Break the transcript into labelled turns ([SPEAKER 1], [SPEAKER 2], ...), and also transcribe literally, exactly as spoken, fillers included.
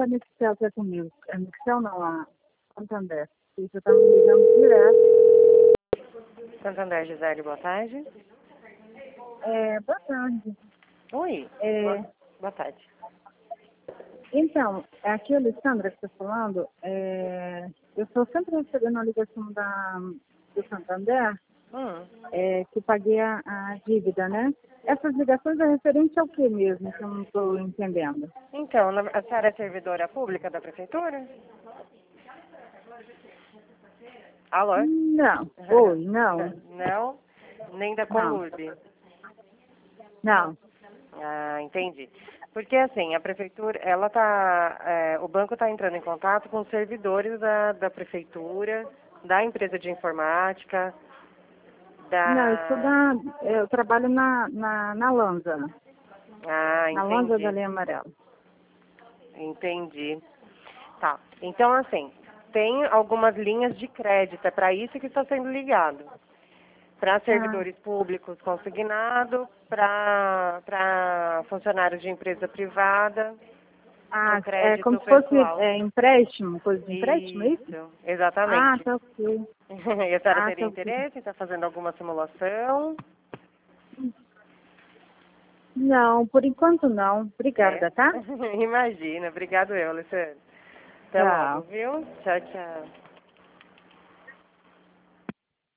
[SPEAKER 1] a Nextel tá comigo. A Nextel não, a Santander. Você tá me ligando direto.
[SPEAKER 2] Santander, Gisele, boa tarde.
[SPEAKER 1] É, boa tarde.
[SPEAKER 2] Oi,
[SPEAKER 1] É,
[SPEAKER 2] boa, boa tarde.
[SPEAKER 1] então, aqui é a Alessandra que está falando. É, eu estou sempre recebendo a ligação da, do Santander,
[SPEAKER 2] Hum.
[SPEAKER 1] é, que paguei a, a dívida, né? Essas ligações é referente ao que mesmo, que eu não estou entendendo?
[SPEAKER 2] Então, na- a senhora é servidora pública da prefeitura? Alô?
[SPEAKER 1] Não. Oi, não.
[SPEAKER 2] Não? Nem da
[SPEAKER 1] Não.
[SPEAKER 2] Conlurb?
[SPEAKER 1] Não.
[SPEAKER 2] Ah, entendi. Porque assim, a prefeitura, ela tá, é, o banco está entrando em contato com os servidores da, da prefeitura, da empresa de informática,
[SPEAKER 1] Não, eu sou
[SPEAKER 2] da...
[SPEAKER 1] da. Eu trabalho na, na, na Lanza.
[SPEAKER 2] Ah,
[SPEAKER 1] Na Lanza da
[SPEAKER 2] entendi.
[SPEAKER 1] Linha Amarela.
[SPEAKER 2] Entendi. Tá. Então, assim, tem algumas linhas de crédito, é para isso que está sendo ligado. Para
[SPEAKER 1] Ah,
[SPEAKER 2] servidores públicos consignado, para funcionários de empresa privada, com
[SPEAKER 1] ah, é como
[SPEAKER 2] crédito
[SPEAKER 1] se fosse
[SPEAKER 2] pessoal.
[SPEAKER 1] é, empréstimo, coisa de empréstimo, é isso?
[SPEAKER 2] Isso,
[SPEAKER 1] Ah,
[SPEAKER 2] exatamente.
[SPEAKER 1] tá ok.
[SPEAKER 2] E a senhora
[SPEAKER 1] Ah,
[SPEAKER 2] teria
[SPEAKER 1] tá ok.
[SPEAKER 2] interesse em estar fazendo alguma simulação?
[SPEAKER 1] Não, por enquanto não.
[SPEAKER 2] É.
[SPEAKER 1] Obrigada, tá?
[SPEAKER 2] Imagina. Obrigado eu, Alessandra. Até logo,
[SPEAKER 1] Tchau.
[SPEAKER 2] viu? Tchau, tchau.